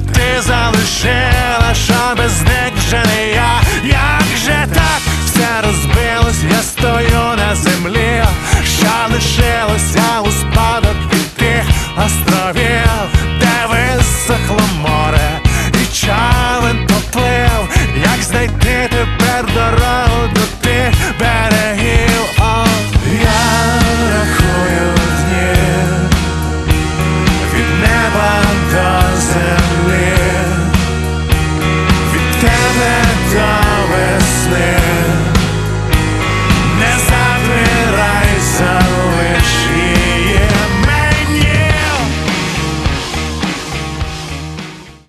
ти залишила, що без них вже не я. Як же так все розбилось, я стою на землі, що лишилося у спадок від тих островів.